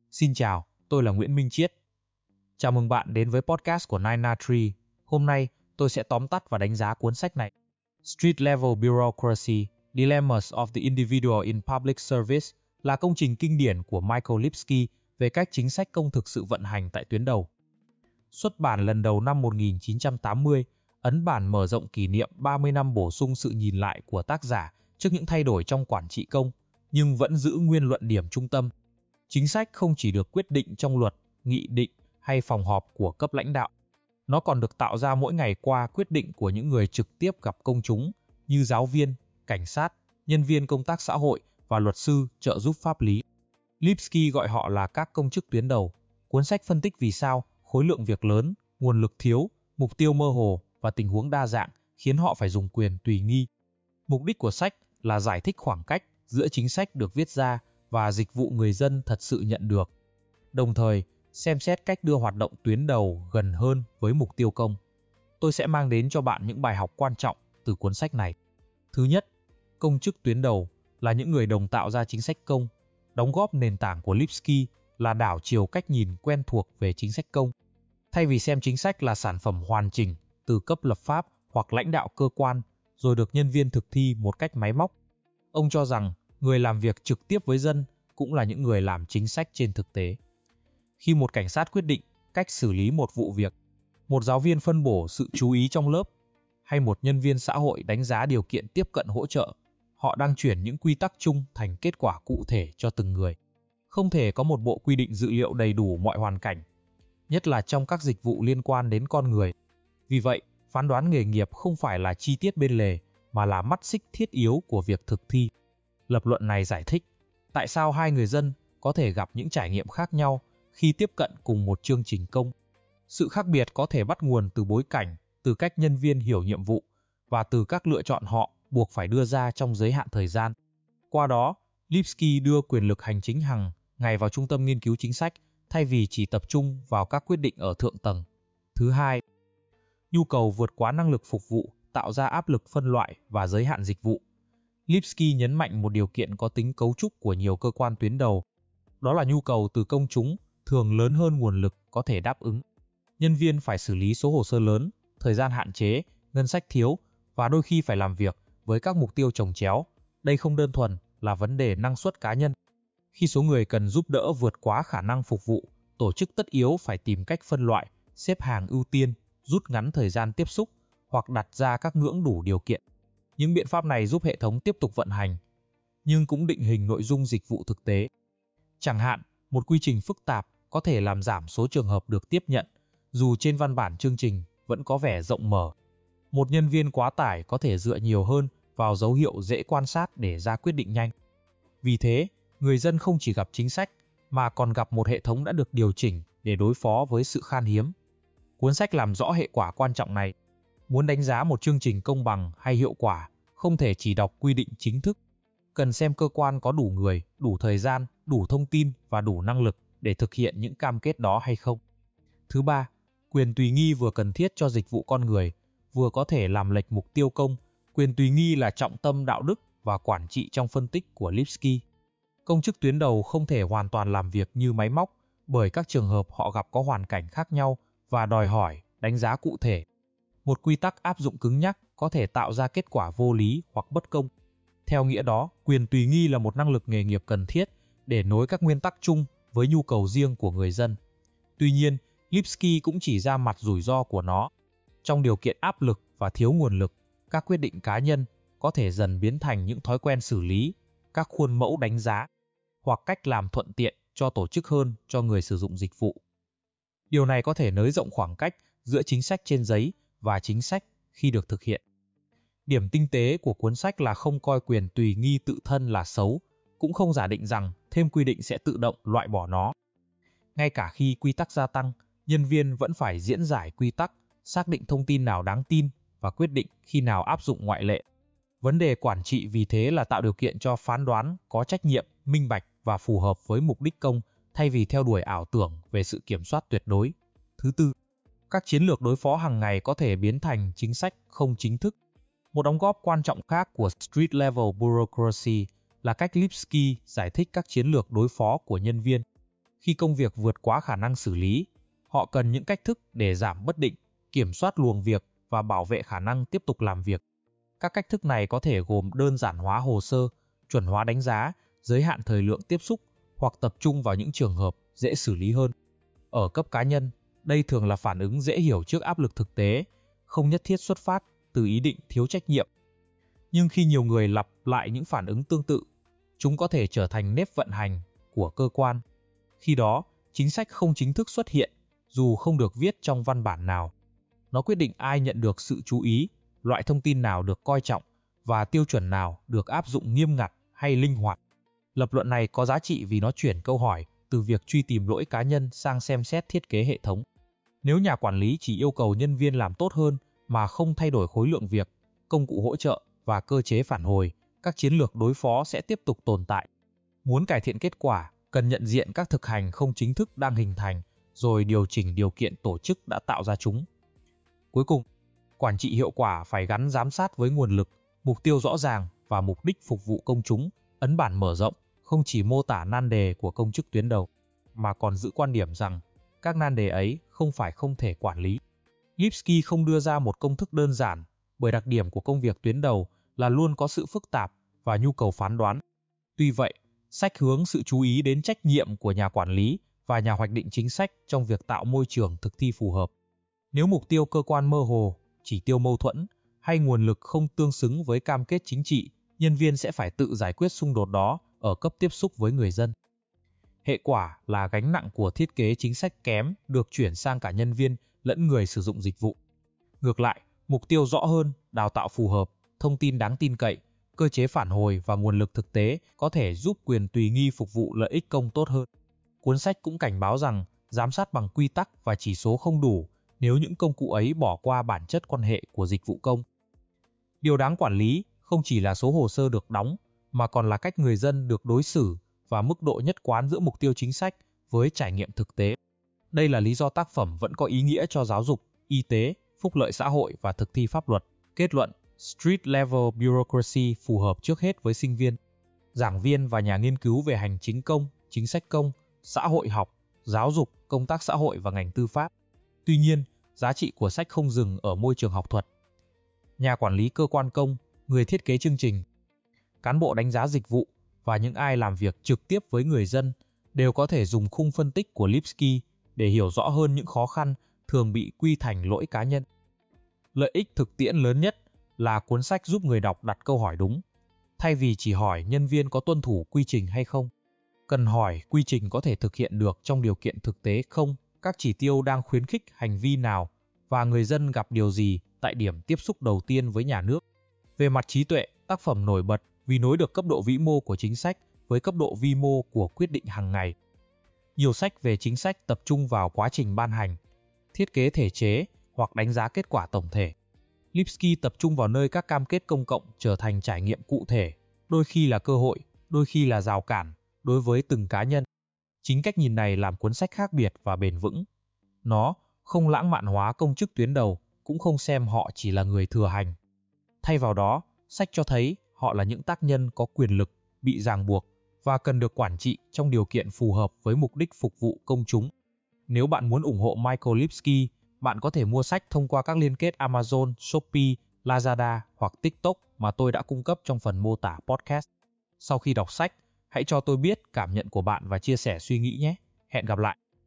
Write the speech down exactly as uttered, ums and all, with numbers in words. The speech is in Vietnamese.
Xin chào, tôi là Nguyễn Minh Chiết. Chào mừng bạn đến với podcast của Nine Na Tree. Hôm nay, tôi sẽ tóm tắt và đánh giá cuốn sách này. Street Level Bureaucracy: Dilemmas of the Individual in Public Service là công trình kinh điển của Michael Lipsky về cách chính sách công thực sự vận hành tại tuyến đầu. Xuất bản lần đầu năm một nghìn chín trăm tám mươi, ấn bản mở rộng kỷ niệm ba mươi năm bổ sung sự nhìn lại của tác giả trước những thay đổi trong quản trị công, nhưng vẫn giữ nguyên luận điểm trung tâm. Chính sách không chỉ được quyết định trong luật, nghị định hay phòng họp của cấp lãnh đạo. Nó còn được tạo ra mỗi ngày qua quyết định của những người trực tiếp gặp công chúng như giáo viên, cảnh sát, nhân viên công tác xã hội và luật sư trợ giúp pháp lý. Lipsky gọi họ là các công chức tuyến đầu. Cuốn sách phân tích vì sao khối lượng việc lớn, nguồn lực thiếu, mục tiêu mơ hồ và tình huống đa dạng khiến họ phải dùng quyền tùy nghi. Mục đích của sách là giải thích khoảng cách giữa chính sách được viết ra và dịch vụ người dân thật sự nhận được, đồng thời xem xét cách đưa hoạt động tuyến đầu gần hơn với mục tiêu công. Tôi sẽ mang đến cho bạn những bài học quan trọng từ cuốn sách này. Thứ nhất, công chức tuyến đầu là những người đồng tạo ra chính sách công. Đóng góp nền tảng của Lipsky là đảo chiều cách nhìn quen thuộc về chính sách công. Thay vì xem chính sách là sản phẩm hoàn chỉnh từ cấp lập pháp hoặc lãnh đạo cơ quan rồi được nhân viên thực thi một cách máy móc, ông cho rằng người làm việc trực tiếp với dân cũng là những người làm chính sách trên thực tế. Khi một cảnh sát quyết định cách xử lý một vụ việc, một giáo viên phân bổ sự chú ý trong lớp, hay một nhân viên xã hội đánh giá điều kiện tiếp cận hỗ trợ, họ đang chuyển những quy tắc chung thành kết quả cụ thể cho từng người. Không thể có một bộ quy định dự liệu đầy đủ mọi hoàn cảnh, nhất là trong các dịch vụ liên quan đến con người. Vì vậy, phán đoán nghề nghiệp không phải là chi tiết bên lề, mà là mắt xích thiết yếu của việc thực thi. Lập luận này giải thích tại sao hai người dân có thể gặp những trải nghiệm khác nhau khi tiếp cận cùng một chương trình công. Sự khác biệt có thể bắt nguồn từ bối cảnh, từ cách nhân viên hiểu nhiệm vụ và từ các lựa chọn họ buộc phải đưa ra trong giới hạn thời gian. Qua đó, Lipsky đưa quyền lực hành chính hàng ngày vào trung tâm nghiên cứu chính sách thay vì chỉ tập trung vào các quyết định ở thượng tầng. Thứ hai, nhu cầu vượt quá năng lực phục vụ tạo ra áp lực phân loại và giới hạn dịch vụ. Lipsky nhấn mạnh một điều kiện có tính cấu trúc của nhiều cơ quan tuyến đầu, đó là nhu cầu từ công chúng thường lớn hơn nguồn lực có thể đáp ứng. Nhân viên phải xử lý số hồ sơ lớn, thời gian hạn chế, ngân sách thiếu và đôi khi phải làm việc với các mục tiêu chồng chéo. Đây không đơn thuần là vấn đề năng suất cá nhân. Khi số người cần giúp đỡ vượt quá khả năng phục vụ, tổ chức tất yếu phải tìm cách phân loại, xếp hàng ưu tiên, rút ngắn thời gian tiếp xúc hoặc đặt ra các ngưỡng đủ điều kiện. Những biện pháp này giúp hệ thống tiếp tục vận hành, nhưng cũng định hình nội dung dịch vụ thực tế. Chẳng hạn, một quy trình phức tạp có thể làm giảm số trường hợp được tiếp nhận, dù trên văn bản chương trình vẫn có vẻ rộng mở. Một nhân viên quá tải có thể dựa nhiều hơn vào dấu hiệu dễ quan sát để ra quyết định nhanh. Vì thế, người dân không chỉ gặp chính sách, mà còn gặp một hệ thống đã được điều chỉnh để đối phó với sự khan hiếm. Cuốn sách làm rõ hệ quả quan trọng này. Muốn đánh giá một chương trình công bằng hay hiệu quả, không thể chỉ đọc quy định chính thức. Cần xem cơ quan có đủ người, đủ thời gian, đủ thông tin và đủ năng lực để thực hiện những cam kết đó hay không. Thứ ba, quyền tùy nghi vừa cần thiết cho dịch vụ con người, vừa có thể làm lệch mục tiêu công. Quyền tùy nghi là trọng tâm đạo đức và quản trị trong phân tích của Lipsky. Công chức tuyến đầu không thể hoàn toàn làm việc như máy móc, bởi các trường hợp họ gặp có hoàn cảnh khác nhau và đòi hỏi đánh giá cụ thể. Một quy tắc áp dụng cứng nhắc có thể tạo ra kết quả vô lý hoặc bất công. Theo nghĩa đó, quyền tùy nghi là một năng lực nghề nghiệp cần thiết để nối các nguyên tắc chung với nhu cầu riêng của người dân. Tuy nhiên, Lipsky cũng chỉ ra mặt rủi ro của nó. Trong điều kiện áp lực và thiếu nguồn lực, các quyết định cá nhân có thể dần biến thành những thói quen xử lý, các khuôn mẫu đánh giá, hoặc cách làm thuận tiện cho tổ chức hơn cho người sử dụng dịch vụ. Điều này có thể nới rộng khoảng cách giữa chính sách trên giấy và chính sách khi được thực hiện. Điểm tinh tế của cuốn sách là không coi quyền tùy nghi tự thân là xấu, cũng không giả định rằng thêm quy định sẽ tự động loại bỏ nó. Ngay cả khi quy tắc gia tăng, nhân viên vẫn phải diễn giải quy tắc, xác định thông tin nào đáng tin và quyết định khi nào áp dụng ngoại lệ. Vấn đề quản trị vì thế là tạo điều kiện cho phán đoán có trách nhiệm, minh bạch và phù hợp với mục đích công, thay vì theo đuổi ảo tưởng về sự kiểm soát tuyệt đối. Thứ tư, các chiến lược đối phó hàng ngày có thể biến thành chính sách không chính thức. Một đóng góp quan trọng khác của Street Level Bureaucracy là cách Lipsky giải thích các chiến lược đối phó của nhân viên. Khi công việc vượt quá khả năng xử lý, họ cần những cách thức để giảm bất định, kiểm soát luồng việc và bảo vệ khả năng tiếp tục làm việc. Các cách thức này có thể gồm đơn giản hóa hồ sơ, chuẩn hóa đánh giá, giới hạn thời lượng tiếp xúc hoặc tập trung vào những trường hợp dễ xử lý hơn. Ở cấp cá nhân, đây thường là phản ứng dễ hiểu trước áp lực thực tế, không nhất thiết xuất phát từ ý định thiếu trách nhiệm. Nhưng khi nhiều người lặp lại những phản ứng tương tự, chúng có thể trở thành nếp vận hành của cơ quan. Khi đó, chính sách không chính thức xuất hiện, dù không được viết trong văn bản nào. Nó quyết định ai nhận được sự chú ý, loại thông tin nào được coi trọng và tiêu chuẩn nào được áp dụng nghiêm ngặt hay linh hoạt. Lập luận này có giá trị vì nó chuyển câu hỏi từ việc truy tìm lỗi cá nhân sang xem xét thiết kế hệ thống. Nếu nhà quản lý chỉ yêu cầu nhân viên làm tốt hơn mà không thay đổi khối lượng việc, công cụ hỗ trợ và cơ chế phản hồi, các chiến lược đối phó sẽ tiếp tục tồn tại. Muốn cải thiện kết quả, cần nhận diện các thực hành không chính thức đang hình thành, rồi điều chỉnh điều kiện tổ chức đã tạo ra chúng. Cuối cùng, quản trị hiệu quả phải gắn giám sát với nguồn lực, mục tiêu rõ ràng và mục đích phục vụ công chúng, ấn bản mở rộng, không chỉ mô tả nan đề của công chức tuyến đầu, mà còn giữ quan điểm rằng các nan đề ấy không phải không thể quản lý. Lipsky không đưa ra một công thức đơn giản, bởi đặc điểm của công việc tuyến đầu là luôn có sự phức tạp và nhu cầu phán đoán. Tuy vậy, sách hướng sự chú ý đến trách nhiệm của nhà quản lý và nhà hoạch định chính sách trong việc tạo môi trường thực thi phù hợp. Nếu mục tiêu cơ quan mơ hồ, chỉ tiêu mâu thuẫn hay nguồn lực không tương xứng với cam kết chính trị, nhân viên sẽ phải tự giải quyết xung đột đó ở cấp tiếp xúc với người dân. Hệ quả là gánh nặng của thiết kế chính sách kém được chuyển sang cả nhân viên lẫn người sử dụng dịch vụ. Ngược lại, mục tiêu rõ hơn, đào tạo phù hợp, thông tin đáng tin cậy, cơ chế phản hồi và nguồn lực thực tế có thể giúp quyền tùy nghi phục vụ lợi ích công tốt hơn. Cuốn sách cũng cảnh báo rằng giám sát bằng quy tắc và chỉ số không đủ nếu những công cụ ấy bỏ qua bản chất quan hệ của dịch vụ công. Điều đáng quản lý không chỉ là số hồ sơ được đóng, mà còn là cách người dân được đối xử và mức độ nhất quán giữa mục tiêu chính sách với trải nghiệm thực tế. Đây là lý do tác phẩm vẫn có ý nghĩa cho giáo dục, y tế, phúc lợi xã hội và thực thi pháp luật. Kết luận, Street Level Bureaucracy phù hợp trước hết với sinh viên, giảng viên và nhà nghiên cứu về hành chính công, chính sách công, xã hội học, giáo dục, công tác xã hội và ngành tư pháp. Tuy nhiên, giá trị của sách không dừng ở môi trường học thuật. Nhà quản lý cơ quan công, người thiết kế chương trình, cán bộ đánh giá dịch vụ và những ai làm việc trực tiếp với người dân đều có thể dùng khung phân tích của Lipsky để hiểu rõ hơn những khó khăn thường bị quy thành lỗi cá nhân. Lợi ích thực tiễn lớn nhất là cuốn sách giúp người đọc đặt câu hỏi đúng, thay vì chỉ hỏi nhân viên có tuân thủ quy trình hay không. Cần hỏi quy trình có thể thực hiện được trong điều kiện thực tế không, các chỉ tiêu đang khuyến khích hành vi nào và người dân gặp điều gì tại điểm tiếp xúc đầu tiên với nhà nước. Về mặt trí tuệ, tác phẩm nổi bật vì nối được cấp độ vĩ mô của chính sách với cấp độ vi mô của quyết định hàng ngày. Nhiều sách về chính sách tập trung vào quá trình ban hành, thiết kế thể chế hoặc đánh giá kết quả tổng thể. Lipsky tập trung vào nơi các cam kết công cộng trở thành trải nghiệm cụ thể, đôi khi là cơ hội, đôi khi là rào cản đối với từng cá nhân. Chính cách nhìn này làm cuốn sách khác biệt và bền vững. Nó không lãng mạn hóa công chức tuyến đầu, cũng không xem họ chỉ là người thừa hành. Thay vào đó, sách cho thấy họ là những tác nhân có quyền lực, bị ràng buộc và cần được quản trị trong điều kiện phù hợp với mục đích phục vụ công chúng. Nếu bạn muốn ủng hộ Michael Lipsky, bạn có thể mua sách thông qua các liên kết Amazon, Shopee, Lazada hoặc TikTok mà tôi đã cung cấp trong phần mô tả podcast. Sau khi đọc sách, hãy cho tôi biết cảm nhận của bạn và chia sẻ suy nghĩ nhé. Hẹn gặp lại!